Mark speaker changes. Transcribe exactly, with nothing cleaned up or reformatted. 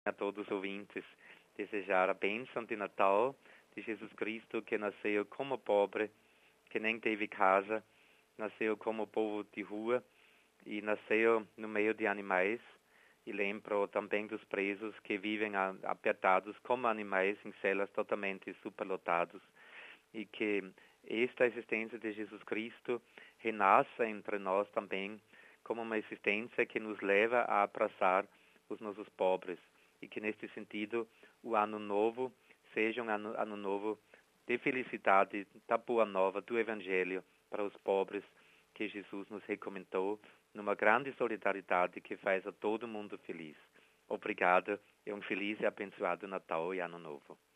Speaker 1: a todos os ouvintes desejar a bênção de Natal de Jesus Cristo, que nasceu como pobre, que nem teve casa, nasceu como povo de rua e nasceu no meio de animais. E lembro também dos presos que vivem apertados como animais em celas totalmente superlotados, e que esta existência de Jesus Cristo renasça entre nós também como uma existência que nos leva a abraçar os nossos pobres, e que neste sentido o ano novo seja um ano, ano novo de felicidade, da boa nova, do Evangelho para os pobres, que Jesus nos recomendou, numa grande solidariedade que faz a todo mundo feliz. Obrigado e um feliz e abençoado Natal e Ano Novo.